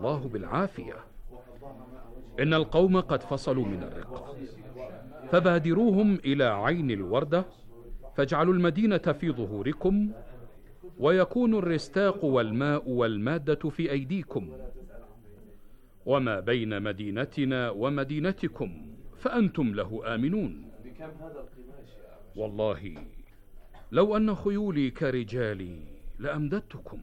الله بالعافية. إن القوم قد فصلوا من الرق، فبادروهم إلى عين الوردة، فاجعلوا المدينة في ظهوركم، ويكون الرستاق والماء والمادة في أيديكم، وما بين مدينتنا ومدينتكم فأنتم له آمنون. والله لو أن خيولي كرجالي لأمددتكم.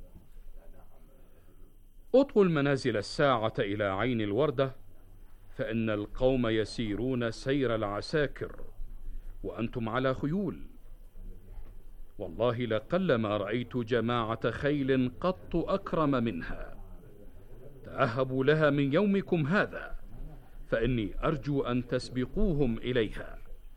اطووا المنازل الساعة إلى عين الوردة، فإن القوم يسيرون سير العساكر وأنتم على خيول. والله لقلما رأيت جماعة خيل قط أكرم منها. تأهبوا لها من يومكم هذا، فإني أرجو أن تسبقوهم إليها.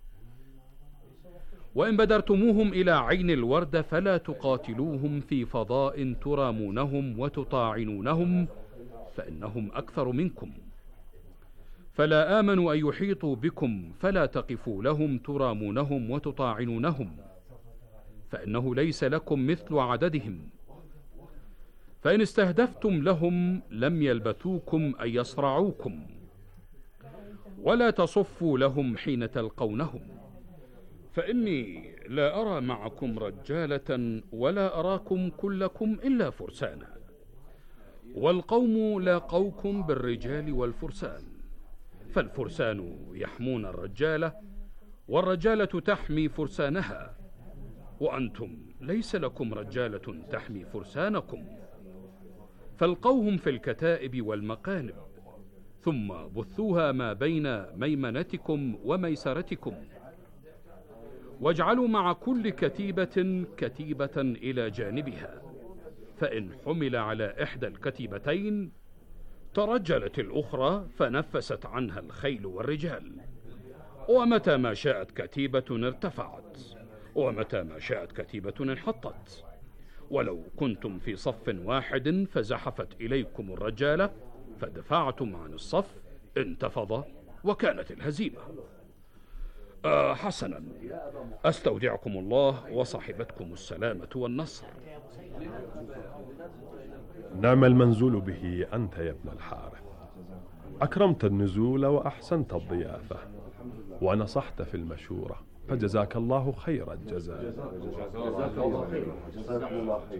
وإن بدرتموهم إلى عين الوردة فلا تقاتلوهم في فضاء ترامونهم وتطاعنونهم، فإنهم أكثر منكم. فلا آمنوا أن يحيطوا بكم فلا تقفوا لهم ترامونهم وتطاعنونهم، فإنه ليس لكم مثل عددهم. فإن استهدفتم لهم لم يلبثوكم أن يصرعوكم، ولا تصفوا لهم حين تلقونهم، فإني لا أرى معكم رجالة ولا أراكم كلكم إلا فرسانا، والقوم لاقوكم بالرجال والفرسان، فالفرسان يحمون الرجالة والرجالة تحمي فرسانها، وأنتم ليس لكم رجالة تحمي فرسانكم. فالقوهم في الكتائب والمقالب، ثم بثوها ما بين ميمنتكم وميسرتكم، واجعلوا مع كل كتيبة كتيبة إلى جانبها، فإن حمل على إحدى الكتيبتين ترجلت الأخرى فنفست عنها الخيل والرجال، ومتى ما شاءت كتيبة ارتفعت، ومتى ما شاءت كتيبة انحطت. ولو كنتم في صف واحد فزحفت إليكم الرجالة فدفعتم عن الصف انتفض وكانت الهزيمة. حسنا، أستودعكم الله وصاحبتكم السلامة والنصر. نعم المنزول به أنت يا ابن الحارث، أكرمت النزول وأحسنت الضيافة ونصحت في المشورة، فجزاك الله خير الجزاء. جزاك الله خير. جزاك الله خير.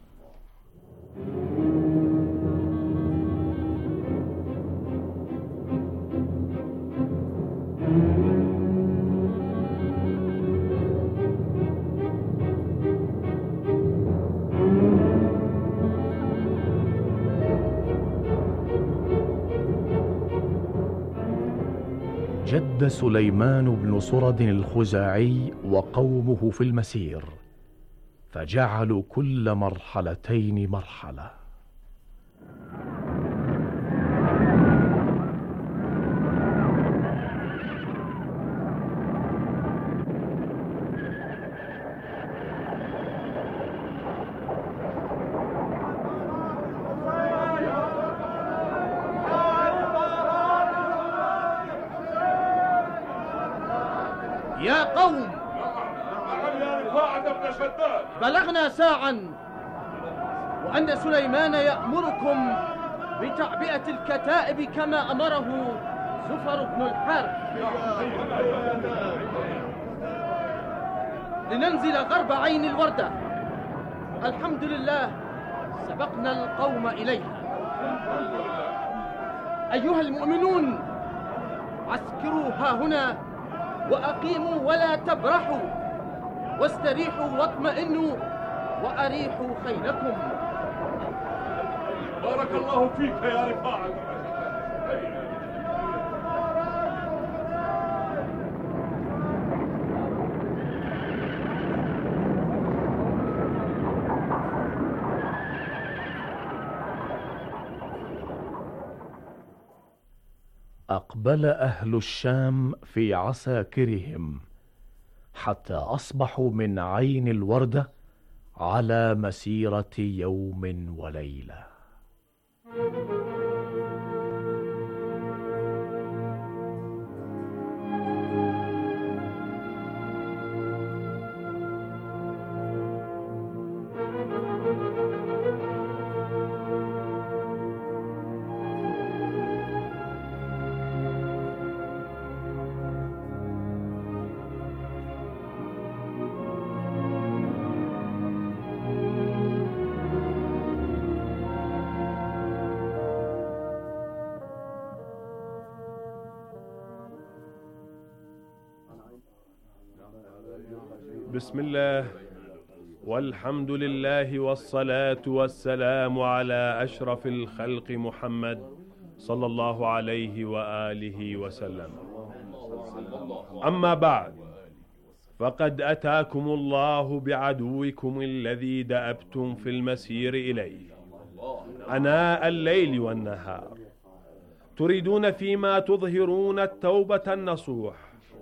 جد سليمان بن صرد الخزاعي وقومه في المسير، فجعلوا كل مرحلتين مرحلة. يا قوم، بلغنا ساعا وأن سليمان يأمركم بتعبئة الكتائب كما أمره زفر بن الحارث، لننزل غرب عين الوردة. الحمد لله سبقنا القوم إليها. أيها المؤمنون، عسكروا ها هنا وأقيموا ولا تبرحوا، واستريحوا واطمئنوا وأريحوا خيلكم. بارك الله فيك يا رفاعة. أقبل أهل الشام في عساكرهم حتى أصبحوا من عين الوردة على مسيرة يوم وليلة. بسم الله والحمد لله والصلاة والسلام على أشرف الخلق محمد صلى الله عليه وآله وسلم. أما بعد، فقد أتاكم الله بعدوكم الذي دأبتم في المسير إليه أناء الليل والنهار، تريدون فيما تظهرون التوبة النصوح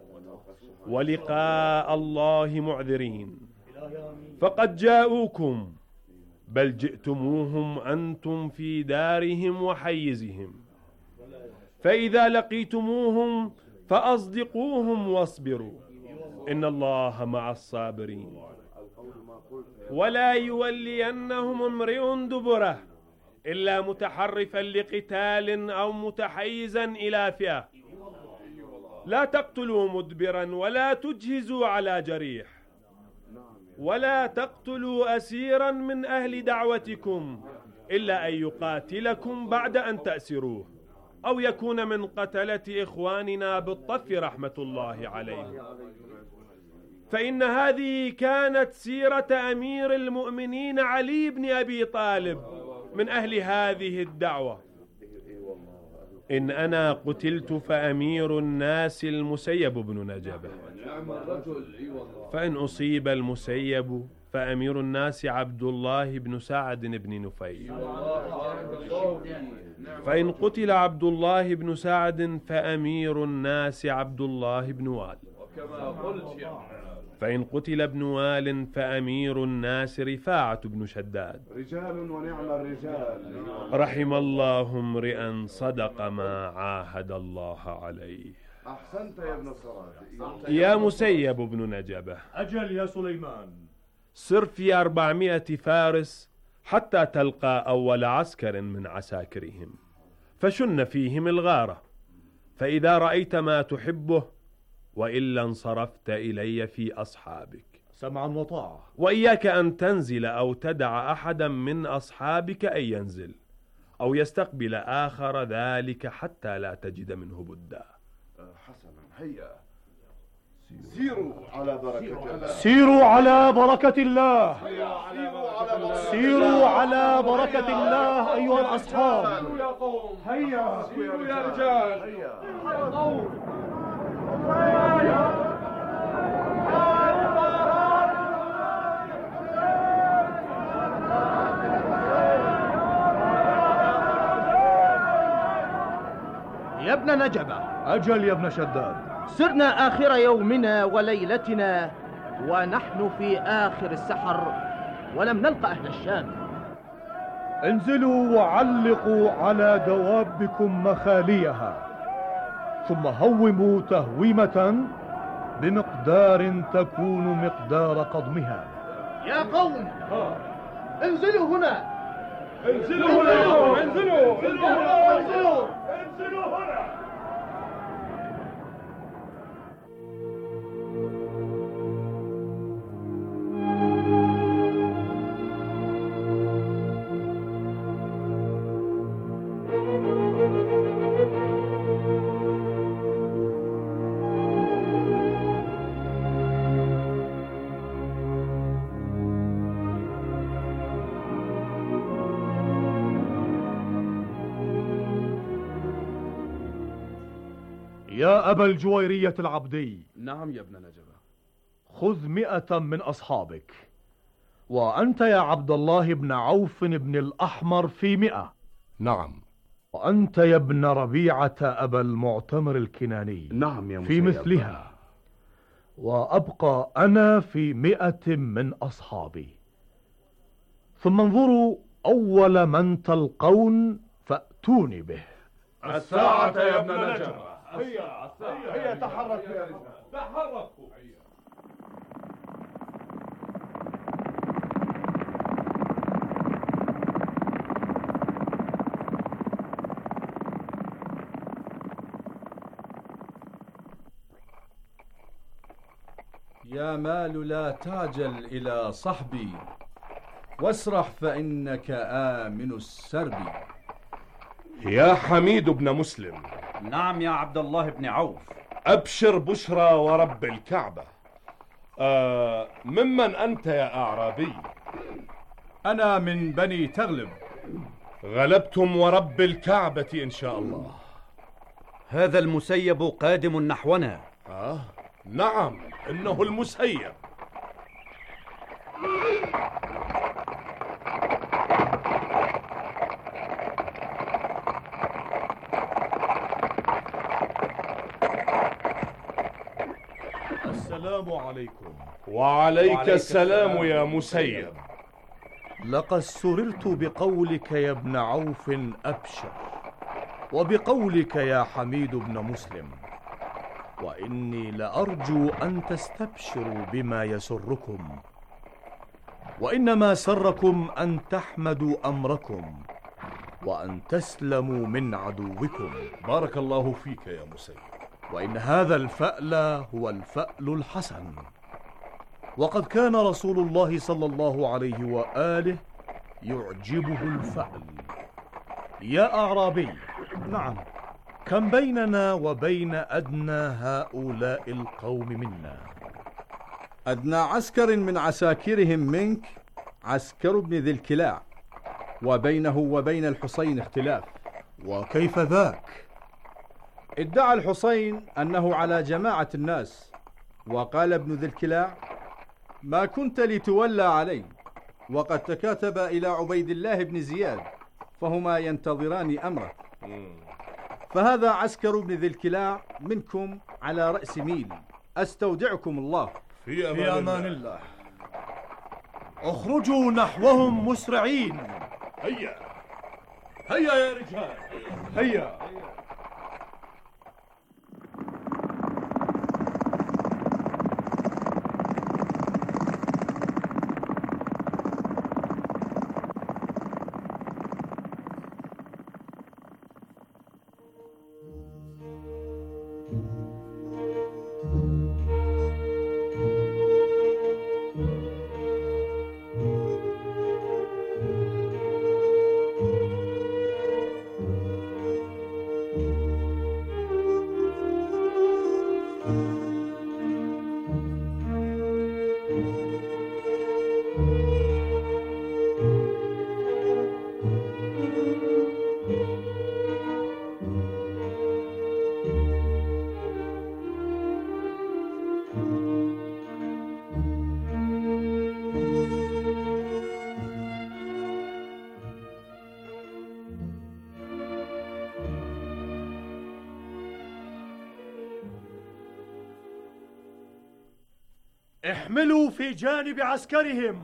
ولقاء الله معذرين، فقد جاءوكم، بل جئتموهم أنتم في دارهم وحيزهم، فإذا لقيتموهم فأصدقوهم واصبروا، إن الله مع الصابرين. ولا يولينهم امرئ دبره إلا متحرفا لقتال أو متحيزا إلى فئة. لا تقتلوا مدبرا ولا تجهزوا على جريح، ولا تقتلوا أسيرا من أهل دعوتكم إلا أن يقاتلكم بعد أن تأسروه، أو يكون من قتلة إخواننا بالطف رحمة الله عليه. فإن هذه كانت سيرة أمير المؤمنين علي بن أبي طالب من أهل هذه الدعوة. إن أنا قتلت فأمير الناس المسيب بن نجبة، فإن أصيب المسيب فأمير الناس عبد الله بن سعد بن نفيل، فإن قتل عبد الله بن سعد فأمير الناس عبد الله بن وال، فإن قتل ابن وال فأمير الناس رفاعة بن شداد. رجال ونعم الرجال. رحم الله امرئا صدق ما عاهد الله عليه. أحسنت يا ابن الصراحة. يا مسيب بن نجبة، أجل يا سليمان. سر في 400 فارس حتى تلقى أول عسكر من عساكرهم، فشن فيهم الغارة، فإذا رأيت ما تحبه وإلا انصرفت إلي في أصحابك. سمعا وطاعة. وإياك أن تنزل أو تدع أحدا من أصحابك أن ينزل أو يستقبل آخر ذلك حتى لا تجد منه بدا. حسنا، هيا سيروا على بركة الله. سيروا على بركة الله. سيروا على بركة الله أيها الأصحاب. يا قوم، هيا سيروا يا رجال. هيا يا ابن نجبة. أجل يا ابن شداد. سرنا آخر يومنا وليلتنا ونحن في آخر السحر ولم نلقى أهل الشام. انزلوا وعلقوا على دوابكم مخاليها، ثم هوموا تهويمة بمقدار تكون مقدار قضمها. يا قوم، انزلوا هنا. انزلوا هنا. انزلوا هنا. انزلوا هنا. يا أبا الجويرية العبدي. نعم يا ابن نجبة. خذ 100 من أصحابك، وأنت يا عبد الله بن عوف بن الأحمر في 100. نعم. وأنت يا ابن ربيعة أبا المعتمر الكناني. نعم يا في مثلها. وأبقى أنا في 100 من أصحابي. ثم انظروا أول من تلقون فأتوني به. الساعة يا ابن نجبة. هيا تحركوا يا رجال. تحركوا. يا مال لا تعجل إلى صحبي، واسرح فإنك آمن السرب. يا حميد بن مسلم. نعم يا عبد الله بن عوف. أبشر بشرى ورب الكعبة، ممن أنت يا أعرابي؟ أنا من بني تغلب. غلبتم ورب الكعبة إن شاء الله. هذا المسيب قادم نحونا. نعم، إنه المسيب. السلام عليكم. وعليك السلام يا مسيب. لقد سررت بقولك يا ابن عوف أبشر، وبقولك يا حميد بن مسلم، وإني لأرجو أن تستبشروا بما يسركم، وإنما سركم أن تحمدوا أمركم وأن تسلموا من عدوكم. بارك الله فيك يا مسيب. وإن هذا الفأل هو الفأل الحسن، وقد كان رسول الله صلى الله عليه وآله يعجبه الفأل. يا أعرابي، نعم. كم بيننا وبين أدنى هؤلاء القوم منا؟ أدنى عسكر من عساكرهم منك عسكر بن ذي الكلاع، وبينه وبين الحسين اختلاف. وكيف ذاك؟ ادعى الحسين أنه على جماعة الناس، وقال ابن ذي الكلاع: ما كنت لتولى علي، وقد تكاتب إلى عبيد الله بن زياد، فهما ينتظران أمره. فهذا عسكر ابن ذي الكلاع منكم على رأس ميل. أستودعكم الله. في أمان الله. اخرجوا نحوهم مسرعين. هيا هيا يا رجال، هيا. احملوا في جانب عسكرهم.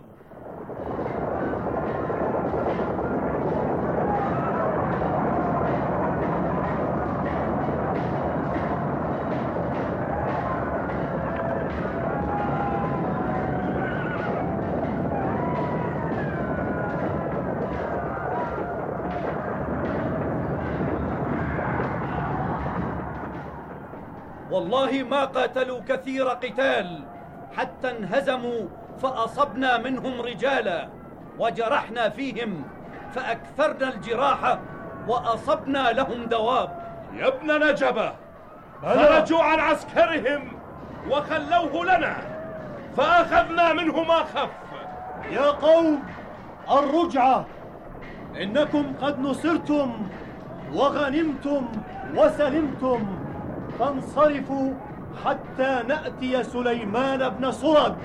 والله ما قاتلوا كثير قتال حتى انهزموا فأصبنا منهم رجالا، وجرحنا فيهم فأكثرنا الجراحة وأصبنا لهم دواب. يا ابن نجبة، خرجوا عن عسكرهم وخلوه لنا فأخذنا منه ما خف. يا قوم، الرجعة، إنكم قد نصرتم وغنمتم وسلمتم، فانصرفوا حتى نأتي سليمان بن سرد.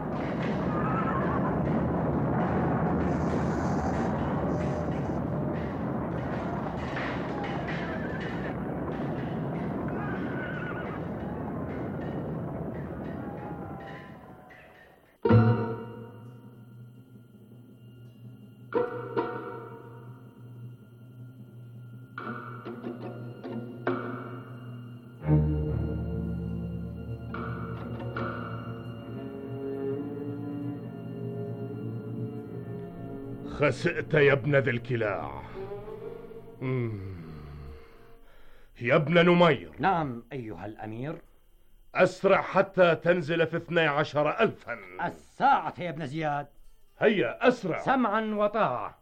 خسئت يا ابن ذي الكلاع. يا ابن نمير. نعم أيها الأمير. أسرع حتى تنزل في 12,000. الساعة يا ابن زياد. هيا أسرع. سمعا وطاعة.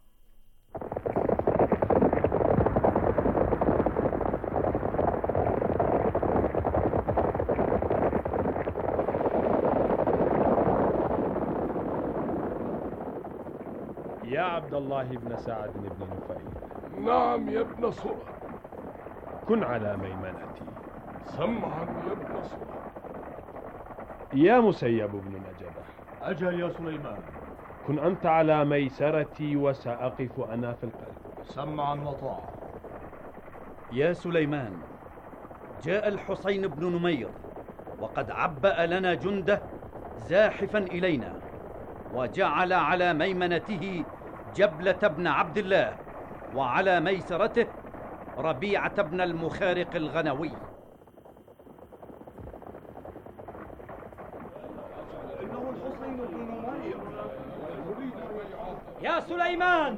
عبد الله بن سعد بن نفيل. نعم يا ابن صرة. كن على ميمنتي. سمعا يا ابن صرة. يا مسيب بن نجبة. أجل يا سليمان. كن أنت على ميسرتي وسأقف أنا في القلب. سمعا وطاعة. يا سليمان، جاء الحسين بن نمير وقد عبأ لنا جنده زاحفا إلينا، وجعل على ميمنته جبلة بن عبد الله، وعلى ميسرته ربيعة بن المخارق الغنوي. يا سليمان،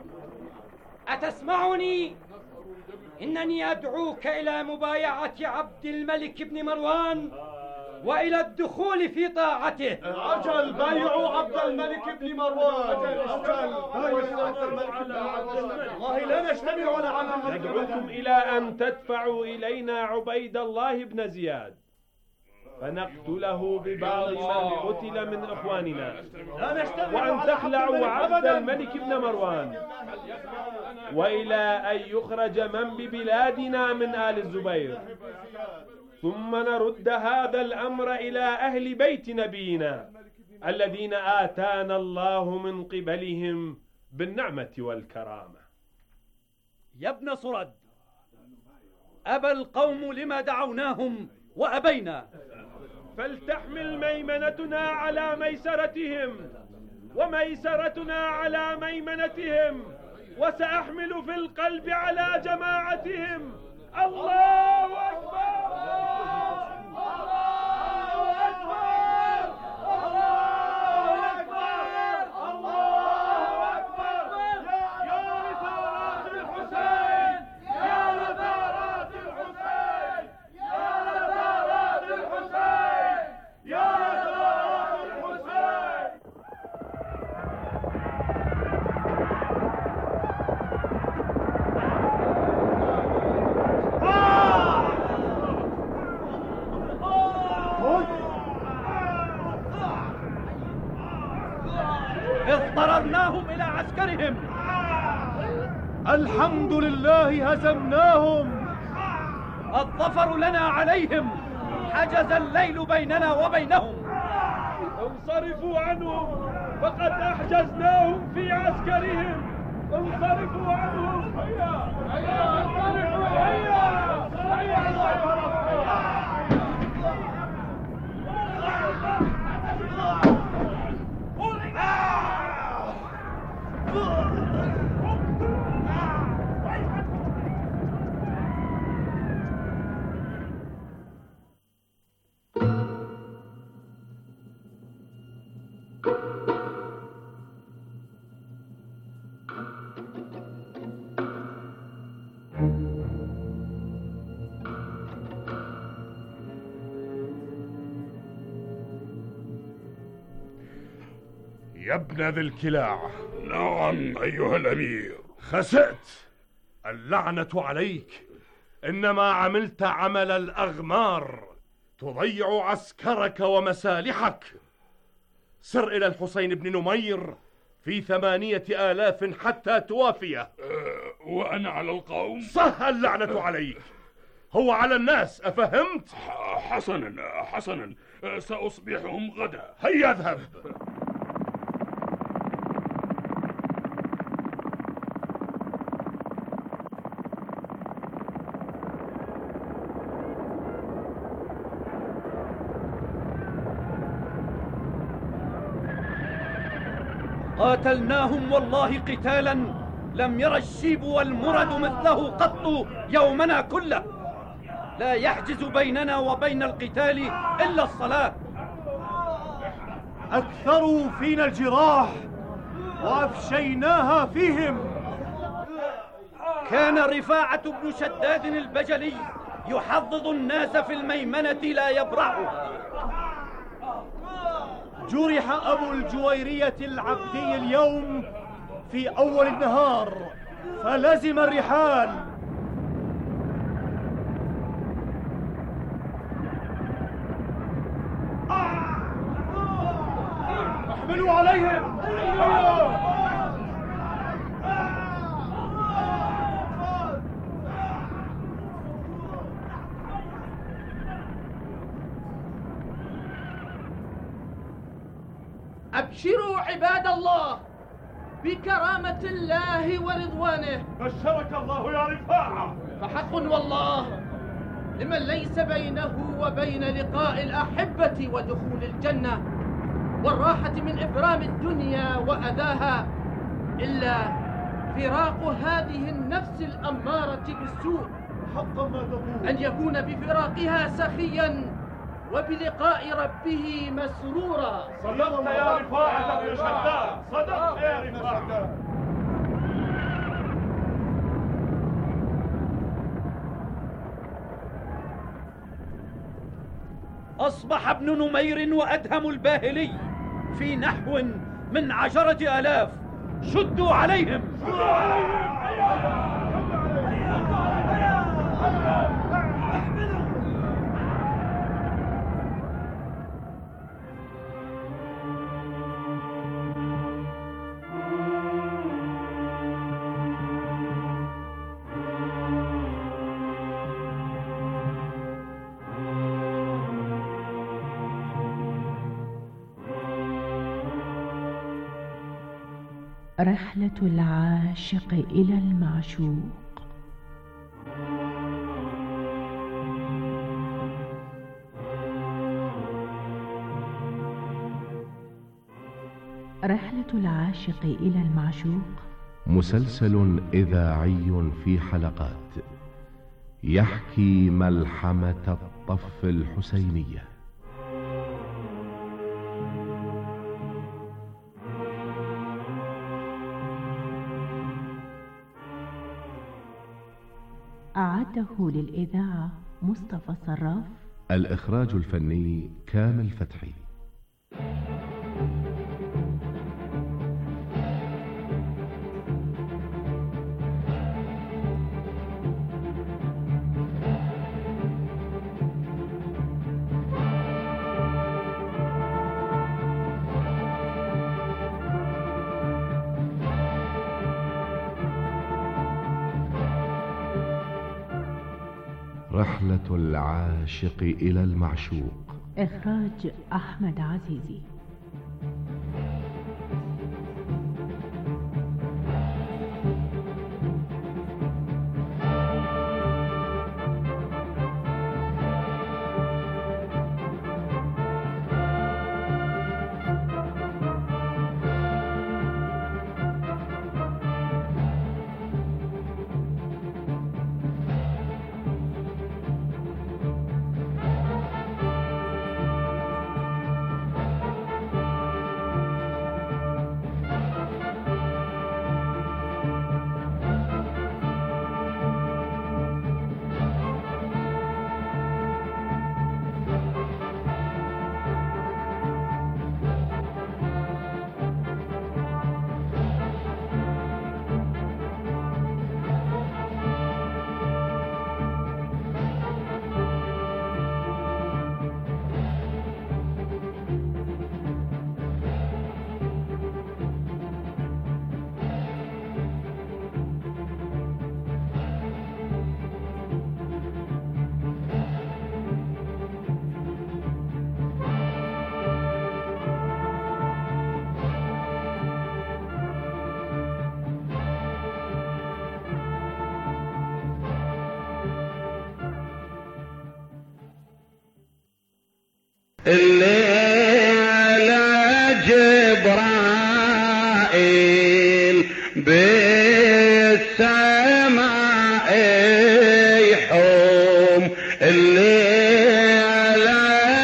أتسمعني؟ إنني أدعوك إلى مبايعة عبد الملك بن مروان وإلى الدخول في طاعته. أجل بايعوا عبد الملك بن مروان. أجل بايعوا عبد الملك بن مروان. والله لا نجتمع على عبد الملك. ندعوكم إلى أن تدفعوا إلينا عبيد الله بن زياد فنقتله ببعض من قتل من إخواننا، وأن تخلعوا عبد الملك بن مروان، وإلى أن يخرج من ببلادنا من آل الزبير، ثم نرد هذا الأمر إلى أهل بيت نبينا الذين آتانا الله من قبلهم بالنعمة والكرامة. يا ابن صرد، أبى القوم لما دعوناهم وأبينا، فلتحمل ميمنتنا على ميسرتهم وميسرتنا على ميمنتهم، وسأحمل في القلب على جماعتهم. الله أكبر! الله أكبر! الله أكبر! الله أكبر! يا ثارات الحسين! يا ثارات الحسين! يا ثارات الحسين! يا ثارات الحسين! اضطررناهم إلى عسكرهم. الحمد لله هزمناهم. الظفر لنا عليهم، حجز الليل بيننا وبينهم. انصرفوا عنهم فقد أحجزناهم في عسكرهم. انصرفوا عنهم. هيا هيا انصرفوا. هيا هيا يا ابن ذي الكلاع. نعم أيها الأمير. خسأت، اللعنة عليك. إنما عملت عمل الأغمار، تضيع عسكرك ومسالحك. سر إلى الحسين بن نمير في 8,000 حتى توافيه. وأنا على القوم؟ صح، اللعنة عليك. هو على الناس، أفهمت؟ حسنا حسنا، سأصبحهم غدا. هيا اذهب. قاتلناهم والله قتالا لم ير الشيب والمرد مثله قط يومنا كله. لا يحجز بيننا وبين القتال إلا الصلاة. أكثروا فينا الجراح وأفشيناها فيهم. كان رفاعة بن شداد البجلي يحضض الناس في الميمنة لا يبرحوا. جرح أبو الجويرية العبدي اليوم في أول النهار فلزم الرحال. احملوا عليهم. أبشروا عباد الله بكرامة الله ورضوانه. بشرك الله يا رفاعة. فحق والله لمن ليس بينه وبين لقاء الأحبة ودخول الجنة والراحة من إبرام الدنيا وأذاها إلا فراق هذه النفس الأمارة بالسوء. حقا ما تقول. أن يكون بفراقها سخيا وبلقاء ربه مسرورا. صدقت يا رفاعة بن شداد، صدقت يا رفاعة. أصبح ابن نمير وأدهم الباهلي في نحو من 10,000. شدوا عليهم. رحلة العاشق إلى المعشوق. رحلة العاشق إلى المعشوق مسلسل إذاعي في حلقات يحكي ملحمة الطف الحسينية. أعده للإذاعة مصطفى صراف. الإخراج الفني كامل فتحي. رحلة العاشق إلى المعشوق. إخراج أحمد عزيزي. الليلة جبرائيل بالسماء يحوم، الليلة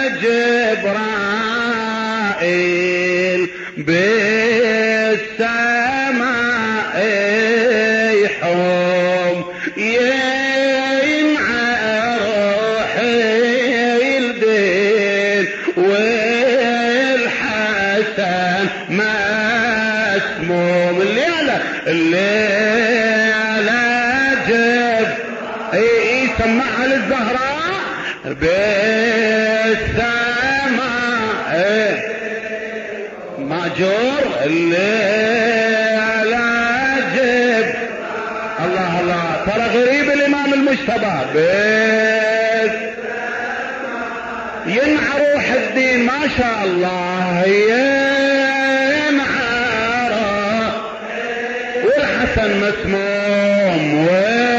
جبرائيل بالسماء يحوم، والحسن مسموم. الليلة جب سمعها للزهراء بالسماء مأجور. الليلة جب الله الله، ترى غريب الإمام المجتبى ينعى روح الدين ما شاء الله. والحسن مسموم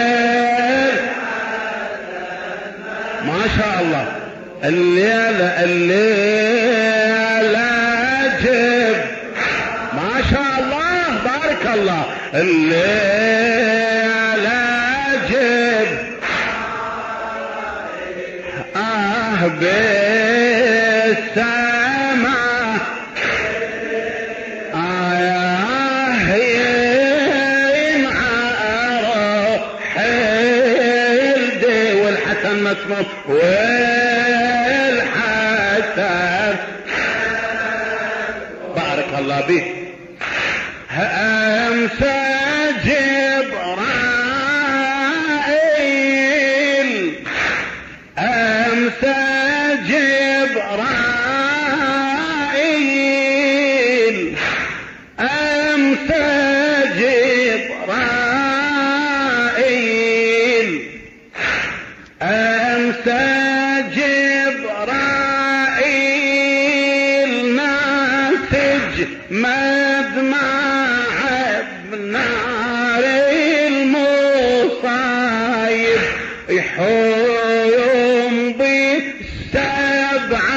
ما شاء الله. الليلة جب ما شاء الله بارك الله. الليلة جب بالسماء والحسن مسموم والحسن بارك الله به. أمسى جبرائيل أمسى جبرائيل أمسى جبرائيل أمسى جبرائيل ناسج مدمع بنار المصايب يحوم بالسبع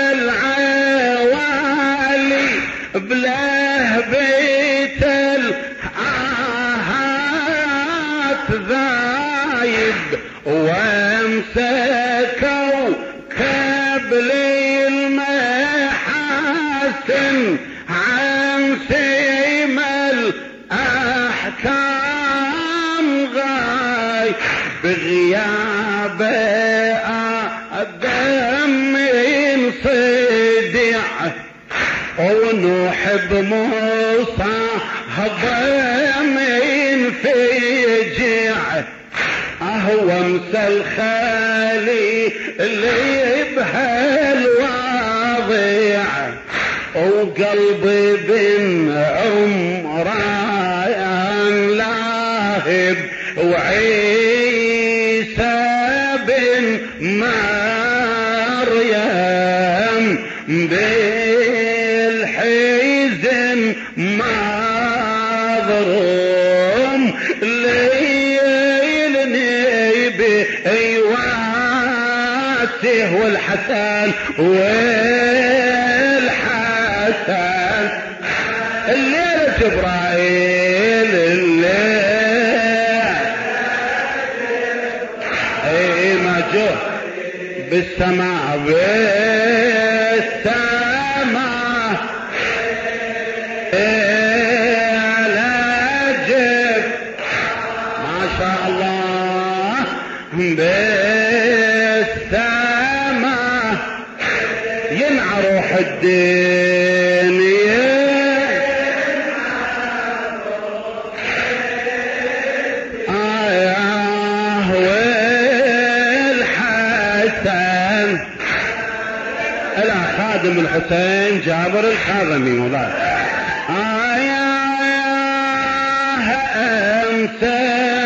العوالي بلهبة الآهات ذايب وامسكوا كبلي المحاسن عن سيم الأحكام غاي بغياب الدم صدع ونحب موسى هضم فجع هو امسى الخالي اللي بهالواضع وقلبي بن عمران لاهب وعيسى بن مريم بالحزن مضروم والحسن والحسن الليلة جبرائيل الليل ما جه بالسماء لا جب ما شاء الله روح الدنيا والحسن الى خادم الحسين جابر الخاضمي مولاي. أمسى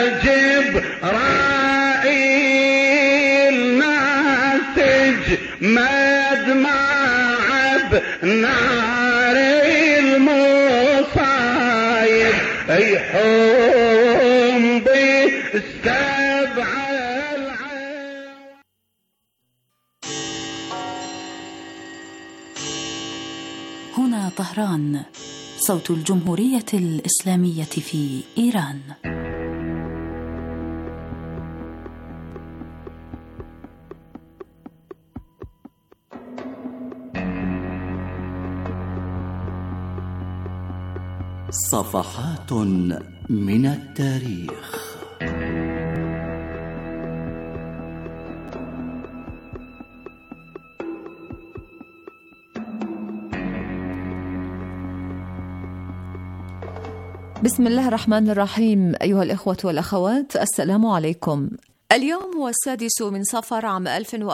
جبرائيل ناسج مدمع نار المصايب يحوم بالسبع هنا طهران صوت الجمهورية الإسلامية في إيران. صفحات من التاريخ. بسم الله الرحمن الرحيم. أيها الإخوة والأخوات، السلام عليكم. اليوم هو 6 من صفر عام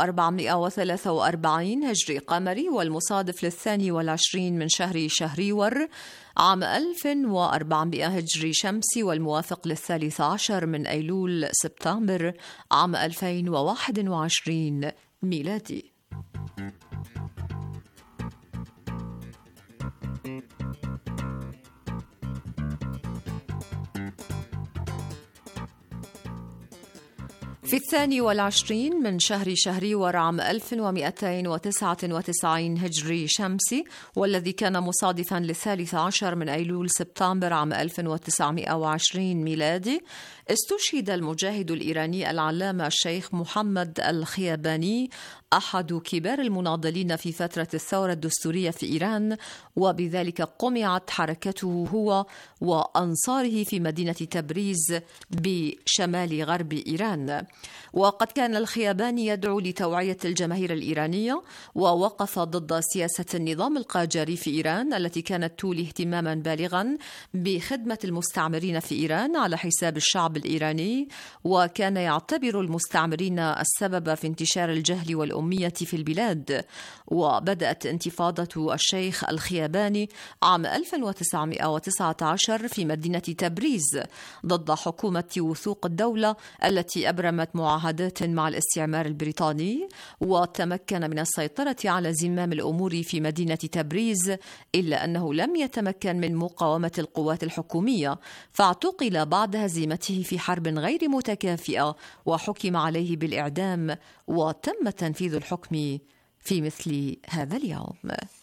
1443 هجري قمري، والمصادف 22 من شهر شهريور عام 1400 هجري شمسي، والموافق 13 من أيلول سبتمبر عام 2021 ميلادي. في 22 من شهر شهريور عام 1299 هجري شمسي، والذي كان مصادفا ل13 من أيلول سبتمبر عام 1920 ميلادي، استشهد المجاهد الإيراني العلامة الشيخ محمد الخياباني، أحد كبار المناضلين في فترة الثورة الدستورية في إيران، وبذلك قمعت حركته هو وأنصاره في مدينة تبريز بشمال غرب إيران. وقد كان الخياباني يدعو لتوعية الجماهير الإيرانية، ووقف ضد سياسة النظام القاجاري في إيران التي كانت تولي اهتماما بالغا بخدمة المستعمرين في إيران على حساب الشعب الإيراني، وكان يعتبر المستعمرين السبب في انتشار الجهل والأمية في البلاد. وبدأت انتفاضة الشيخ الخياباني عام 1919 في مدينة تبريز ضد حكومة وثوق الدولة التي أبرمت معاهدات مع الاستعمار البريطاني، وتمكن من السيطرة على زمام الأمور في مدينة تبريز، إلا أنه لم يتمكن من مقاومة القوات الحكومية، فاعتقل بعد هزيمته في حرب غير متكافئة وحكم عليه بالإعدام، وتم تنفيذ الحكم في مثل هذا اليوم.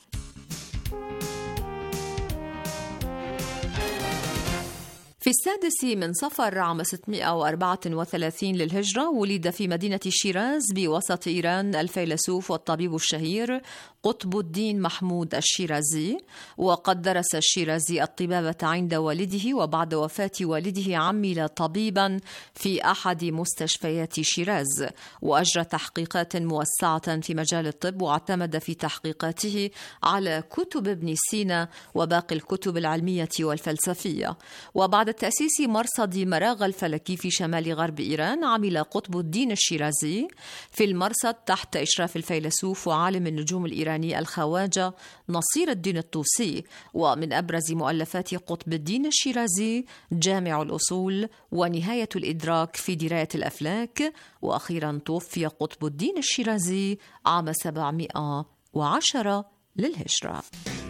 في 6 من صفر عام 634 للهجرة ولد في مدينة شيراز بوسط إيران الفيلسوف والطبيب الشهير قطب الدين محمود الشيرازي. وقد درس الشيرازي الطبابة عند والده، وبعد وفاة والده عمل طبيبا في أحد مستشفيات شيراز، وأجرى تحقيقات موسعة في مجال الطب، واعتمد في تحقيقاته على كتب ابن سينا وباقي الكتب العلمية والفلسفية. وبعد تأسيس مرصد مراغ الفلكي في شمال غرب إيران، عمل قطب الدين الشيرازي في المرصد تحت إشراف الفيلسوف وعالم النجوم الإيراني الخواجة نصير الدين الطوسي. ومن أبرز مؤلفات قطب الدين الشيرازي جامع الأصول ونهاية الإدراك في دراية الأفلاك. وأخيرا توفي قطب الدين الشيرازي عام 710 للهجرة.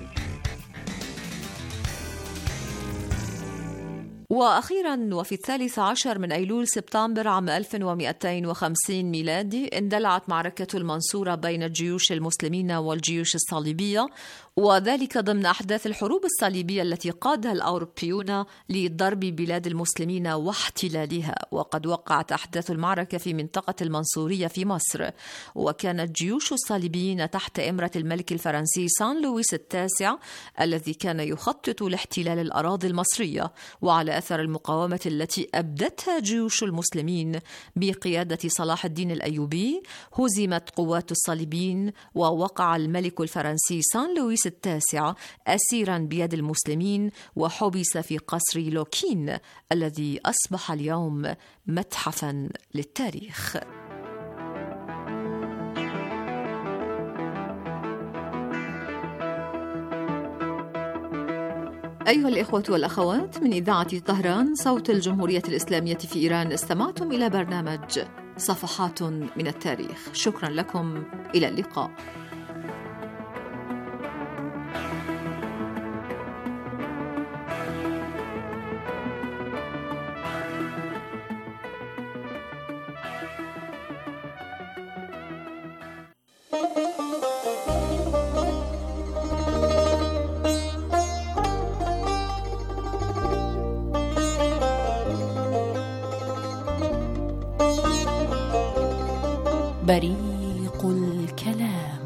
وأخيرا وفي 13 من أيلول سبتمبر عام 1250 ميلادي، اندلعت معركة المنصورة بين الجيوش المسلمين والجيوش الصليبية، وذلك ضمن أحداث الحروب الصليبية التي قادها الأوروبيون لضرب بلاد المسلمين واحتلالها. وقد وقعت أحداث المعركة في منطقة المنصورية في مصر، وكانت جيوش الصليبيين تحت إمرة الملك الفرنسي سان لويس التاسع الذي كان يخطط لاحتلال الأراضي المصرية. وعلى أثر المقاومة التي أبدتها جيوش المسلمين بقيادة صلاح الدين الأيوبي، هزمت قوات الصليبيين، ووقع الملك الفرنسي سان لويس التاسع أسيرا بيد المسلمين، وحبس في قصر لوكين الذي أصبح اليوم متحفا للتاريخ. أيها الإخوة والأخوات، من إذاعة طهران صوت الجمهورية الإسلامية في إيران، استمعتم إلى برنامج صفحات من التاريخ. شكرا لكم، إلى اللقاء. بريق الكلام.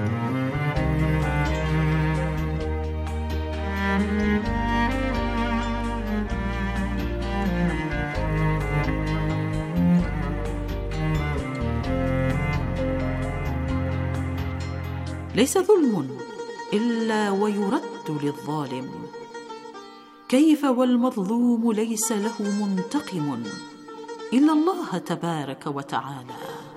ليس ظلم إلا ويرد للظالم، كيف والمظلوم ليس له منتقم إلا الله تبارك وتعالى.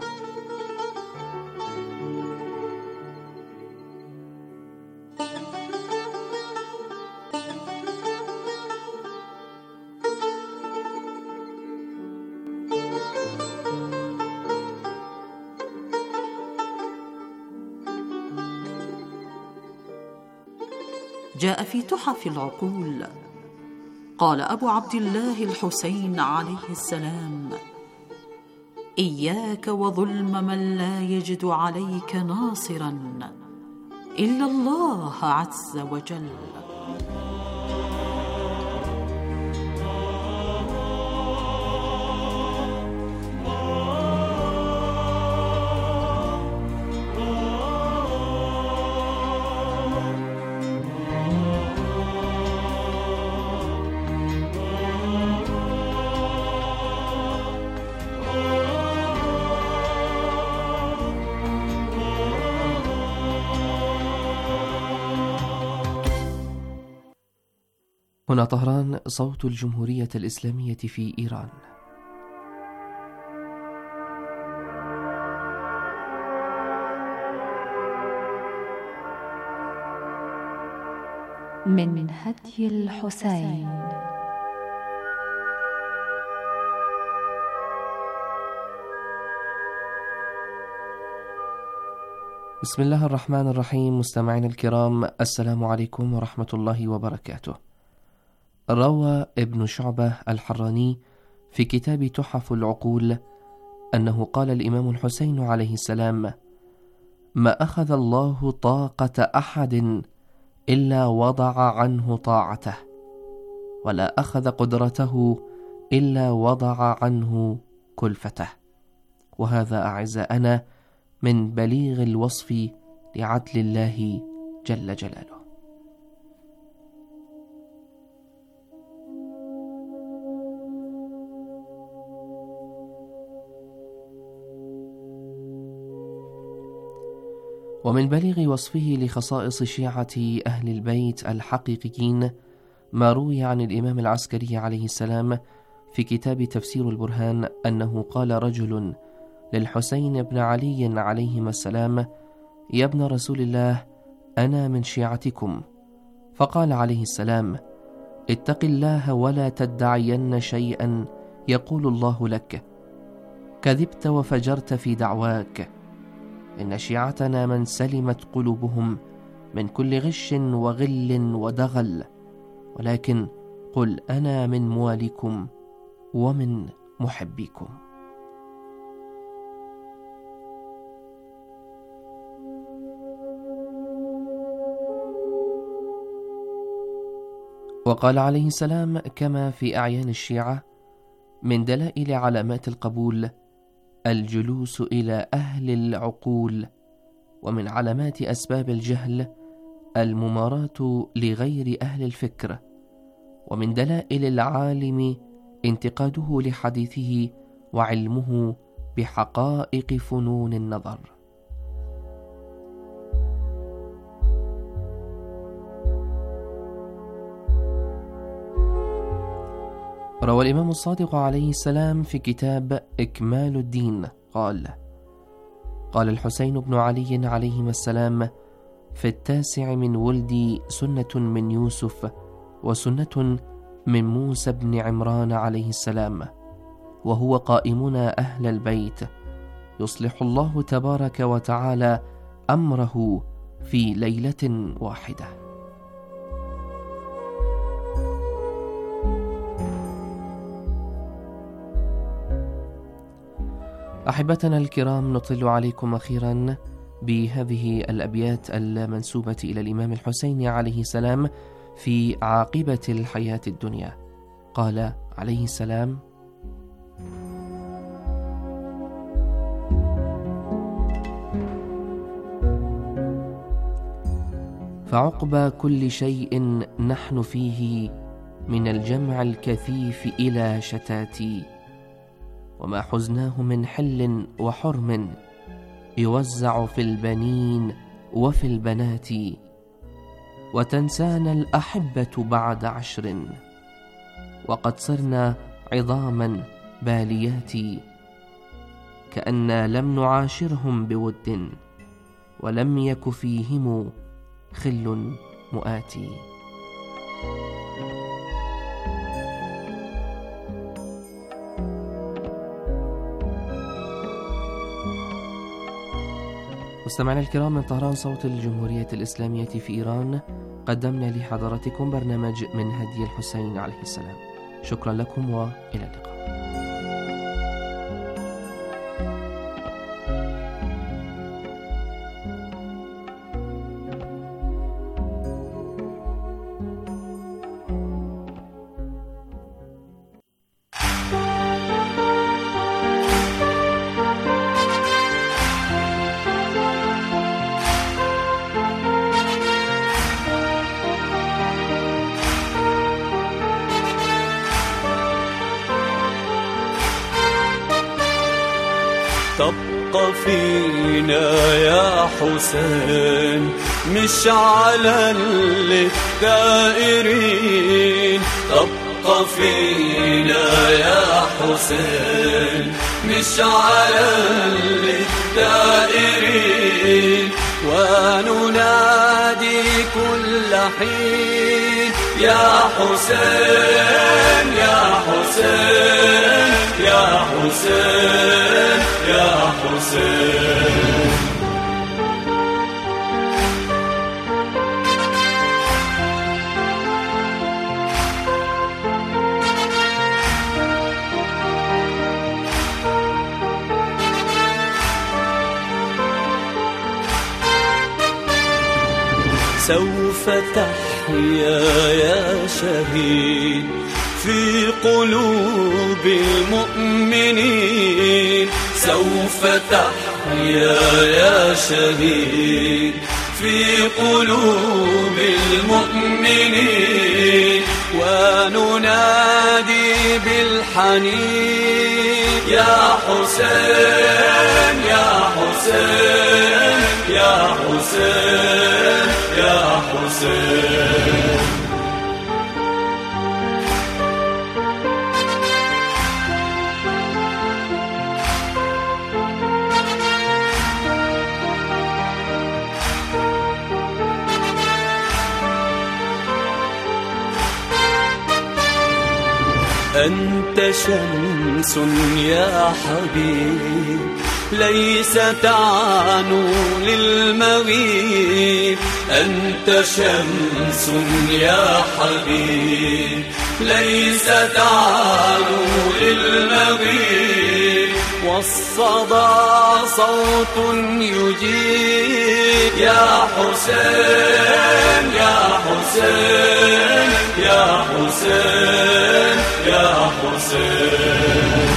جاء في تحف العقول، قال أبو عبد الله الحسين عليه السلام: إياك وظلم من لا يجد عليك ناصرا إلا الله عز وجل. هنا طهران، صوت الجمهورية الإسلامية في إيران. من هدي الحسين. بسم الله الرحمن الرحيم. مستمعين الكرام، السلام عليكم ورحمة الله وبركاته. روى ابن شعبة الحراني في كتاب تحف العقول أنه قال الإمام الحسين عليه السلام: ما أخذ الله طاقة أحد إلا وضع عنه طاعته، ولا أخذ قدرته إلا وضع عنه كلفته. وهذا أعزائنا من بليغ الوصف لعدل الله جل جلاله. ومن بليغ وصفه لخصائص شيعة أهل البيت الحقيقيين ما روي عن الإمام العسكري عليه السلام في كتاب تفسير البرهان أنه قال رجل للحسين بن علي عليهما السلام: يا ابن رسول الله، أنا من شيعتكم. فقال عليه السلام: اتق الله ولا تدعين شيئا يقول الله لك، كذبت وفجرت في دعواك، إن شيعتنا من سلمت قلوبهم من كل غش وغل ودغل، ولكن قل أنا من مواليكم ومن محبيكم. وقال عليه السلام كما في أعيان الشيعة: من دلائل علامات القبول الجلوس إلى أهل العقول، ومن علامات أسباب الجهل المماراة لغير أهل الفكر، ومن دلائل العالم انتقاده لحديثه وعلمه بحقائق فنون النظر. روى الإمام الصادق عليه السلام في كتاب إكمال الدين قال: قال الحسين بن علي عليهما السلام: في 9 من ولدي سنة من يوسف، وسنة من موسى بن عمران عليه السلام، وهو قائمنا أهل البيت، يصلح الله تبارك وتعالى أمره في ليلة واحدة. أحبتنا الكرام، نطل عليكم أخيرا بهذه الأبيات المنسوبة إلى الإمام الحسين عليه السلام في عاقبة الحياة الدنيا. قال عليه السلام: فعقبى كل شيء نحن فيه، من الجمع الكثيف إلى شتاتي، وما حزناه من حل وحرم، يوزع في البنين وفي البنات، وتنسانا الأحبة بعد 10، وقد صرنا عظاما باليات، كأننا لم نعاشرهم بود، ولم يك فيهم خل مؤاتي. مستمعينا الكرام، من طهران صوت الجمهورية الإسلامية في إيران، قدمنا لحضراتكم برنامج من هدي الحسين عليه السلام. شكرا لكم وإلى اللقاء. تبقى فينا يا حسين مشعلا للثائرين، تبقى فينا يا حسين مشعلا للثائرين، وننادي كل حين يا حسين يا حسين يا حسين يا حسين. سوف تحيا يا شهيد في قلوب المؤمنين، سوف تحيا يا شهيد في قلوب المؤمنين، وننادي بالحنين يا حسين يا حسين يا حسين يا حسين. أنت شمس يا حبيب ليس تعنو للمغيب، أنت شمس يا حبيب ليس تعنو للمغيب، والصدى صوت يجيب يا حسين يا حسين يا حسين يا حسين.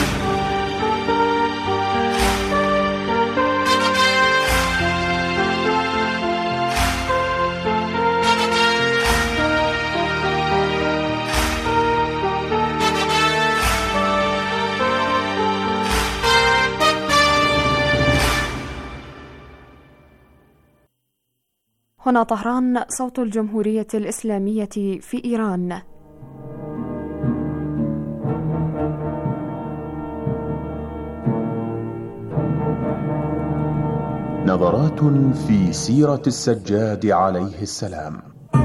هنا طهران، صوت الجمهورية الإسلامية في إيران. نظرات في سيرة السجاد عليه السلام.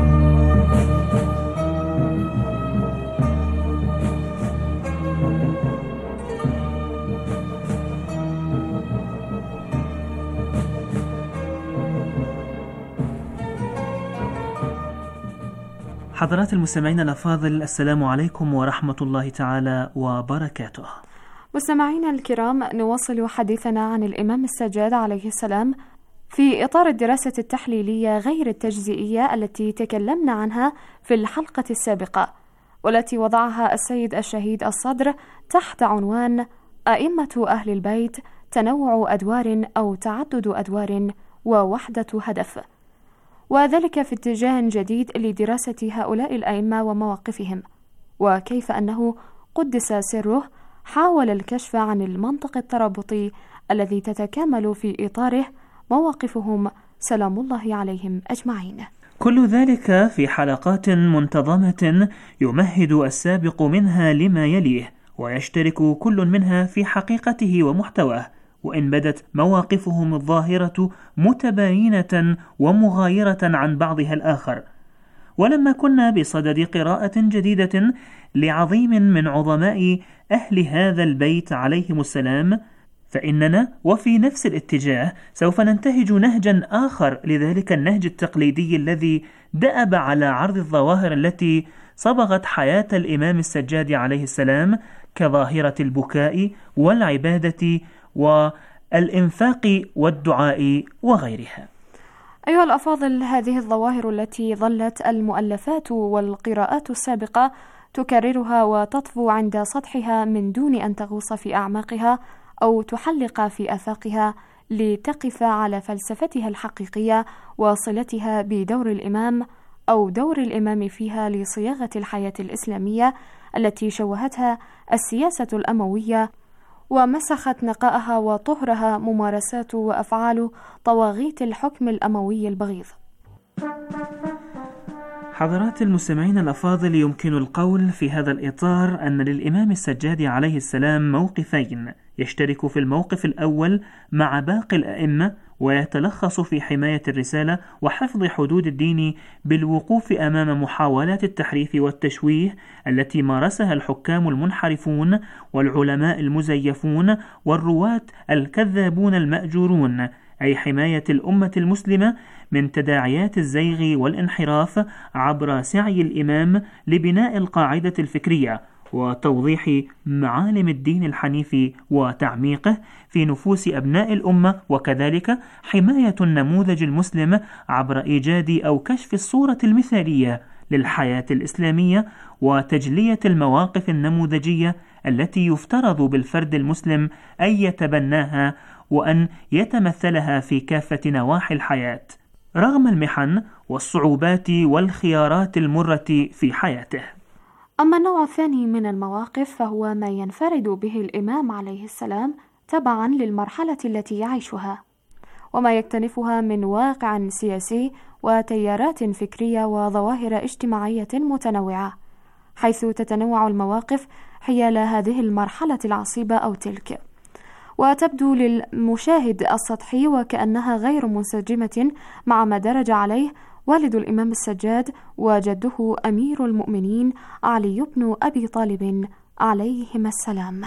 حضرات المستمعين الأفاضل، السلام عليكم ورحمة الله تعالى وبركاته. مستمعينا الكرام، نواصل حديثنا عن الإمام السجاد عليه السلام في إطار الدراسة التحليلية غير التجزئية التي تكلمنا عنها في الحلقة السابقة، والتي وضعها السيد الشهيد الصدر تحت عنوان أئمة أهل البيت، تنوع أدوار أو تعدد أدوار ووحدة هدف، وذلك في اتجاه جديد لدراسة هؤلاء الأئمة ومواقفهم، وكيف أنه قدس سره حاول الكشف عن المنطق الترابطي الذي تتكامل في إطاره مواقفهم سلام الله عليهم أجمعين. كل ذلك في حلقات منتظمة يمهد السابق منها لما يليه، ويشترك كل منها في حقيقته ومحتواه، وإن بدت مواقفهم الظاهرة متباينة ومغايرة عن بعضها الآخر. ولما كنا بصدد قراءة جديدة لعظيم من عظماء أهل هذا البيت عليهم السلام، فإننا وفي نفس الاتجاه سوف ننتهج نهجا آخر لذلك النهج التقليدي الذي دأب على عرض الظواهر التي صبغت حياة الإمام السجاد عليه السلام، كظاهرة البكاء والعبادة والإنفاق والدعاء وغيرها. أيها الأفاضل، هذه الظواهر التي ظلت المؤلفات والقراءات السابقة تكررها وتطفو عند سطحها من دون أن تغوص في أعماقها أو تحلق في آفاقها لتقف على فلسفتها الحقيقية وصلتها بدور الإمام أو دور الإمام فيها لصياغة الحياة الإسلامية التي شوهتها السياسة الأموية ومسخت نقائها وطهرها ممارسات وأفعال طواغيت الحكم الأموي البغيض. حضرات المستمعين الأفاضل، يمكن القول في هذا الإطار أن للإمام السجاد عليه السلام موقفين، يشترك في الموقف الأول مع باقي الأئمة ويتلخص في حماية الرسالة وحفظ حدود الدين بالوقوف أمام محاولات التحريف والتشويه التي مارسها الحكام المنحرفون والعلماء المزيفون والرواة الكذابون المأجورون، أي حماية الأمة المسلمة من تداعيات الزيغ والانحراف عبر سعي الإمام لبناء القاعدة الفكرية وتوضيح معالم الدين الحنيف وتعميقه في نفوس أبناء الأمة، وكذلك حماية النموذج المسلم عبر إيجاد أو كشف الصورة المثالية للحياة الإسلامية وتجلية المواقف النموذجية التي يفترض بالفرد المسلم أن يتبناها وأن يتمثلها في كافة نواحي الحياة رغم المحن والصعوبات والخيارات المرة في حياته. أما النوع الثاني من المواقف فهو ما ينفرد به الإمام عليه السلام تبعا للمرحلة التي يعيشها وما يكتنفها من واقع سياسي وتيارات فكرية وظواهر اجتماعية متنوعة، حيث تتنوع المواقف حيال هذه المرحلة العصيبة أو تلك، وتبدو للمشاهد السطحي وكأنها غير منسجمة مع ما درج عليه والد الإمام السجاد وجده أمير المؤمنين علي بن أبي طالب عليهما السلام.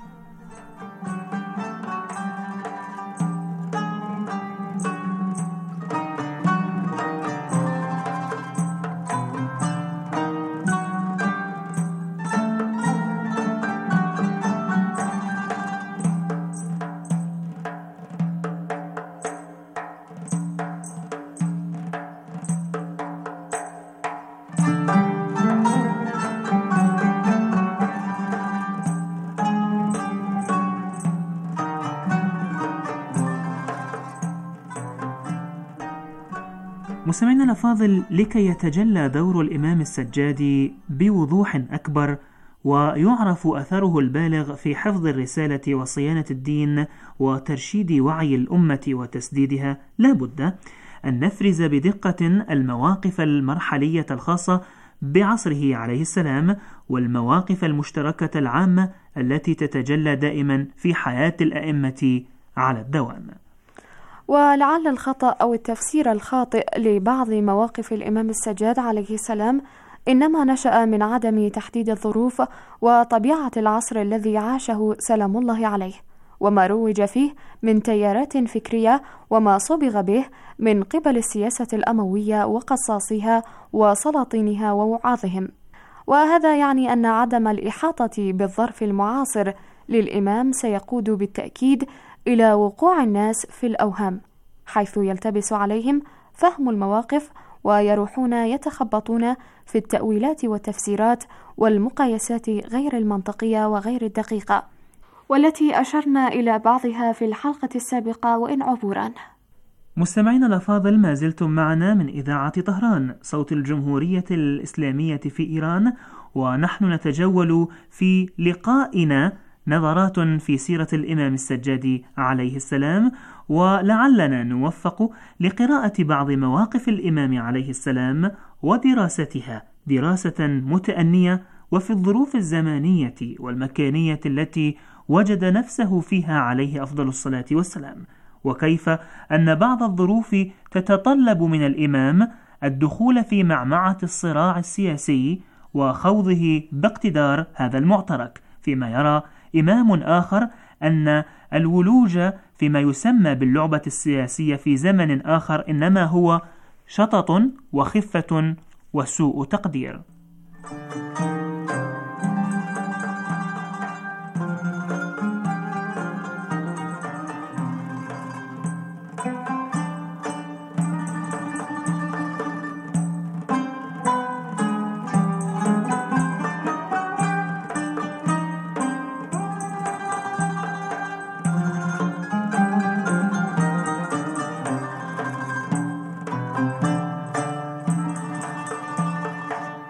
مستمعينا الأفاضل، لكي يتجلى دور الإمام السجاد بوضوح أكبر ويعرف أثره البالغ في حفظ الرسالة وصيانة الدين وترشيد وعي الأمة وتسديدها، لا بد أن نفرز بدقة المواقف المرحلية الخاصة بعصره عليه السلام والمواقف المشتركة العامة التي تتجلى دائما في حياة الأئمة على الدوام. ولعل الخطأ أو التفسير الخاطئ لبعض مواقف الإمام السجاد عليه السلام إنما نشأ من عدم تحديد الظروف وطبيعة العصر الذي عاشه سلام الله عليه، وما روج فيه من تيارات فكرية وما صبغ به من قبل السياسة الأموية وقصاصها وسلاطينها ووعاظهم. وهذا يعني أن عدم الإحاطة بالظرف المعاصر للإمام سيقود بالتأكيد إلى وقوع الناس في الأوهام، حيث يلتبس عليهم فهم المواقف ويروحون يتخبطون في التأويلات والتفسيرات والمقايسات غير المنطقية وغير الدقيقة، والتي أشرنا إلى بعضها في الحلقة السابقة وإن عبورا. مستمعينا الأفاضل، ما زلتم معنا من إذاعة طهران صوت الجمهورية الإسلامية في إيران، ونحن نتجول في لقائنا نظرات في سيرة الإمام السجاد عليه السلام، ولعلنا نوفق لقراءة بعض مواقف الإمام عليه السلام ودراستها دراسة متأنية وفي الظروف الزمانية والمكانية التي وجد نفسه فيها عليه أفضل الصلاة والسلام، وكيف أن بعض الظروف تتطلب من الإمام الدخول في معمعة الصراع السياسي وخوضه باقتدار هذا المعترك، فيما يرى إمام آخر أن الولوج فيما يسمى باللعبة السياسية في زمن آخر إنما هو شطط وخفة وسوء تقدير.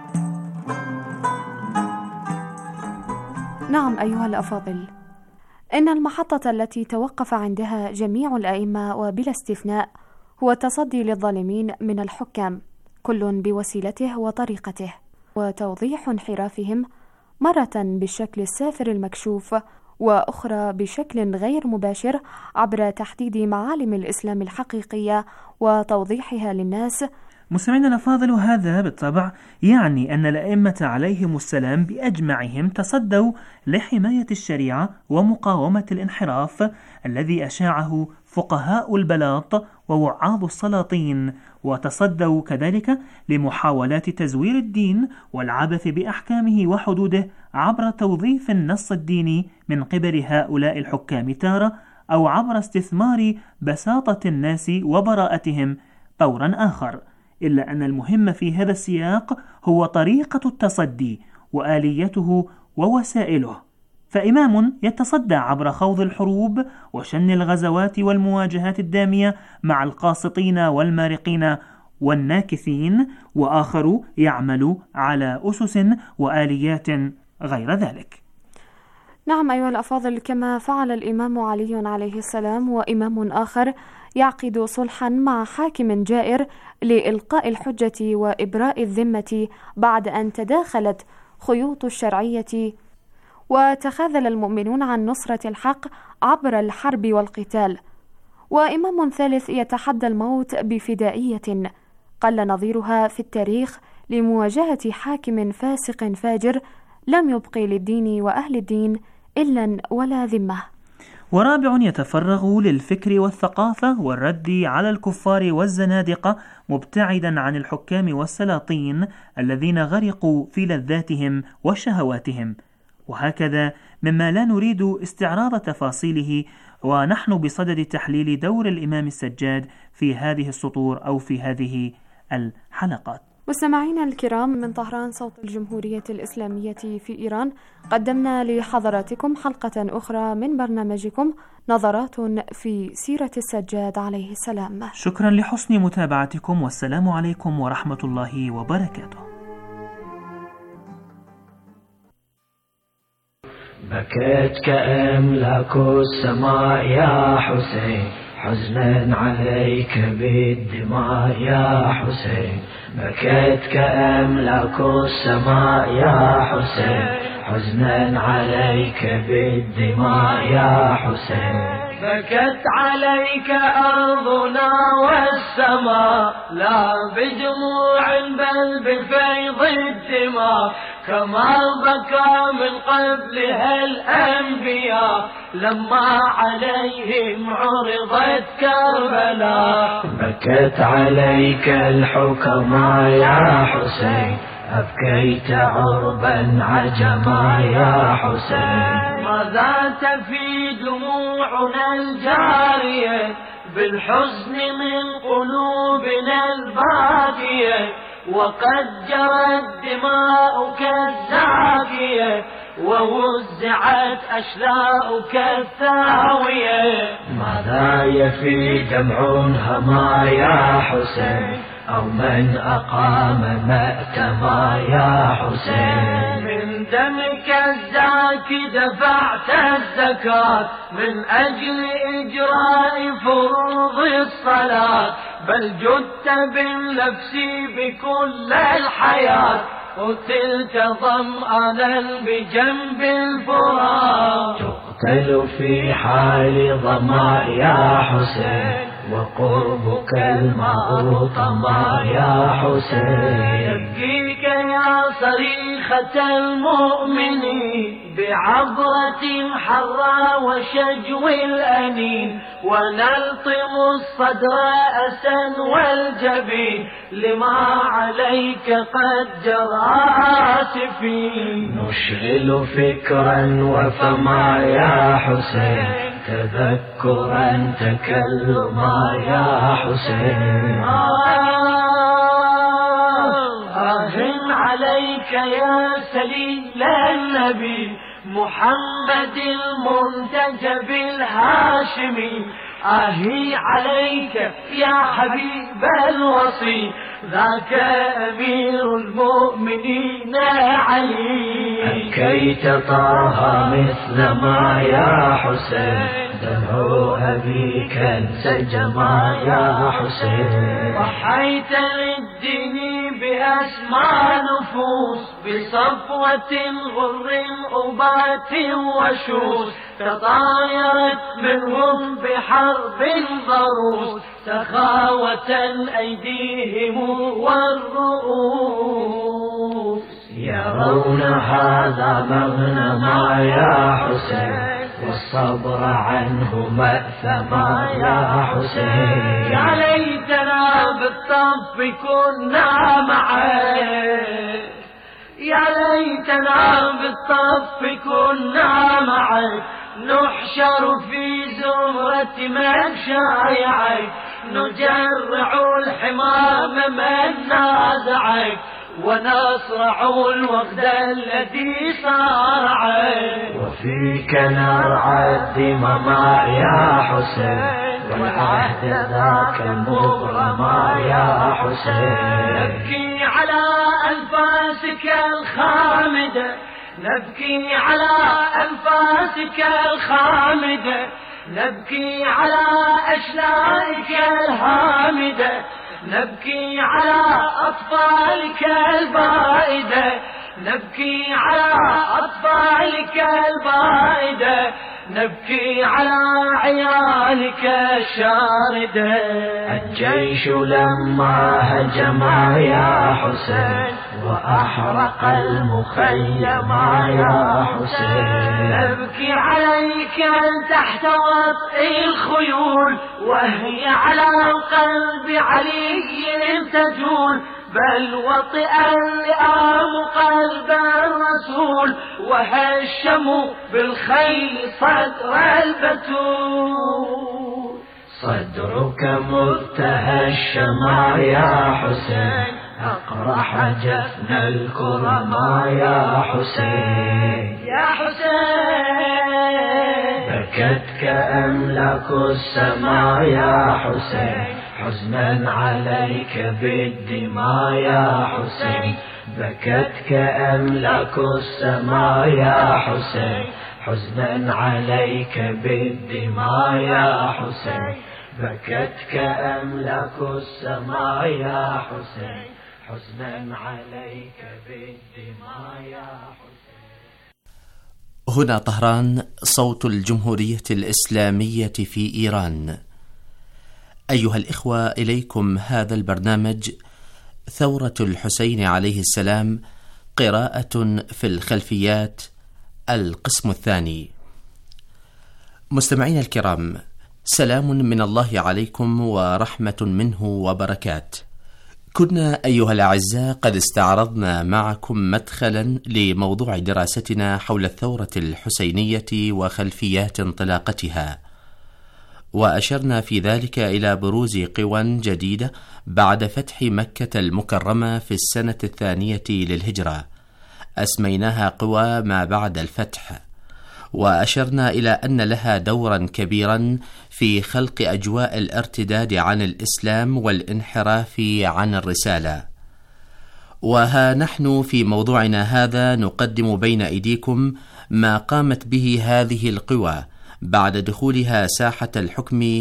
نعم أيها الأفاضل، إن المحطة التي توقف عندها جميع الأئمة وبلا استثناء هو التصدي للظالمين من الحكام، كل بوسيلته وطريقته، وتوضيح انحرافهم مرة بالشكل السافر المكشوف، وأخرى بشكل غير مباشر عبر تحديد معالم الإسلام الحقيقية وتوضيحها للناس. مستمعينا الأفاضل، هذا بالطبع يعني أن الأئمة عليهم السلام بأجمعهم تصدوا لحماية الشريعة ومقاومة الانحراف الذي أشاعه فقهاء البلاط ووعاظ السلاطين، وتصدوا كذلك لمحاولات تزوير الدين والعبث بأحكامه وحدوده عبر توظيف النص الديني من قبل هؤلاء الحكام تارة، أو عبر استثمار بساطة الناس وبراءتهم طورا آخر. إلا أن المهم في هذا السياق هو طريقة التصدي وآليته ووسائله، فإمام يتصدى عبر خوض الحروب وشن الغزوات والمواجهات الدامية مع القاسطين والمارقين والناكثين، وآخر يعمل على أسس وآليات غير ذلك. نعم أيها الأفاضل، كما فعل الإمام علي عليه السلام وإمام آخر يعقد صلحا مع حاكم جائر لإلقاء الحجة وإبراء الذمة بعد أن تداخلت خيوط الشرعية وتخاذل المؤمنون عن نصرة الحق عبر الحرب والقتال. وإمام ثالث يتحدى الموت بفدائية قل نظيرها في التاريخ لمواجهة حاكم فاسق فاجر لم يبقي للدين وأهل الدين إلا ولا ذمة. ورابع يتفرغ للفكر والثقافة والرد على الكفار والزنادقة مبتعدا عن الحكام والسلاطين الذين غرقوا في لذاتهم وشهواتهم. وهكذا مما لا نريد استعراض تفاصيله ونحن بصدد تحليل دور الإمام السجاد في هذه السطور أو في هذه الحلقات. مستمعينا الكرام، من طهران صوت الجمهورية الإسلامية في إيران قدمنا لحضراتكم حلقة أخرى من برنامجكم نظرات في سيرة السجاد عليه السلام. شكرا لحسن متابعتكم، والسلام عليكم ورحمة الله وبركاته. بكيت كأملاك السماء يا حسين، حزنا عليك بالدماء يا حسين. بكيت كأملاك السماء يا حسين، حزنا عليك بالدماء يا حسين. بكت عليك أرضنا والسماء، لا بدموع بل بفيض الدماء، كما بكى من قبلها الأنبياء لما عليهم عرضت كربلاء. بكت عليك الحكماء يا حسين، أبكيت عربا عجما يا حسين. ماذا تفي دموعنا الجارية بالحزن من قلوبنا الباكية، وقد جرت دماؤك الزاكية ووزعت أشلاؤك الثاوية. ماذا يفي دمع هما يا حسين، أو من أقام مأتما يا حسين. من دمك الزاكي دفعت الزكاة من أجل إجراء فروض الصلاة، بل جدت بالنفس بكل الحياة، قتلت ظمآنا بجنب الفرات. تقتل في حال ظما يا حسين، وقربك الماء طما يا حسين. يبكيك يا صريخة المؤمنين بعبرة حرى وشجو الأنين، ونلطم الصدر أسا والجبين لما عليك قد جرى آسفين. نشغل فكرا وفما يا حسين، تذكرا تكلما يا حسين. عليك يا سليل النبي محمد المنتجب الهاشمي، آهي عليك يا حبيب الوصي ذاك أمير المؤمنين علي. أبكيت طه مثل ما يا حسين دمع أبيك انسجما يا حسين. ضحيت للدين بأسمى نفوس بصفوة غر أبات وشوس تطايرت منهم بحرب ضروس سخاوة أيديهم والرؤوس. يرون هذا مغنما يا حسين والصبر عنه مأثما يا حسين. يا ليتنا بالطف كنا معك يا ليتنا بالطف كنا معك نحشر في زمرة مشايعك نجرع الحمام من نازعك ونصرع الوغد الذي صارعك. وفيك نرعى الدمم يا حسين والعهد ذاك مغرما يا حسين. نبكي على أنفاسك الخامدة نبكي على أنفاسك الخامدة نبكي على أشلائك الهامدة نبكي على أطفالك البائدة نبكي على أطفالك البائدة نبكي على عيالك الشاردة. الجيش لما هجم يا حسين وأحرق المخيم يا حسين. نبكي عليك تحت وطئ الخيول وهي على قلب علي تجول بل وطئ اللئام قلب الرسول وهشموا بالخيل صدر البتول. صدرك متهشما يا حسين أقرح جفن الكرما يا حسين. يا حسين بكتك أملاك السماء يا حسين حزنا عليك بالدماء يا حسين. بكتك أملاك السماء يا حسين حزنا عليك بالدماء يا حسين. بكتك أملاك السماء يا حسين حزنا عليك بالدماء يا حسين. هنا طهران صوت الجمهورية الإسلامية في إيران. أيها الإخوة، إليكم هذا البرنامج ثورة الحسين عليه السلام، قراءة في الخلفيات، القسم الثاني. مستمعين الكرام، سلام من الله عليكم ورحمة منه وبركات. كنا أيها الأعزاء قد استعرضنا معكم مدخلا لموضوع دراستنا حول الثورة الحسينية وخلفيات انطلاقتها، وأشرنا في ذلك إلى بروز قوى جديدة بعد فتح مكة المكرمة في السنة 2 للهجرة، أسميناها قوى ما بعد الفتح، وأشرنا إلى أن لها دورا كبيرا في خلق أجواء الارتداد عن الإسلام والانحراف عن الرسالة. وها نحن في موضوعنا هذا نقدم بين أيديكم ما قامت به هذه القوى بعد دخولها ساحة الحكم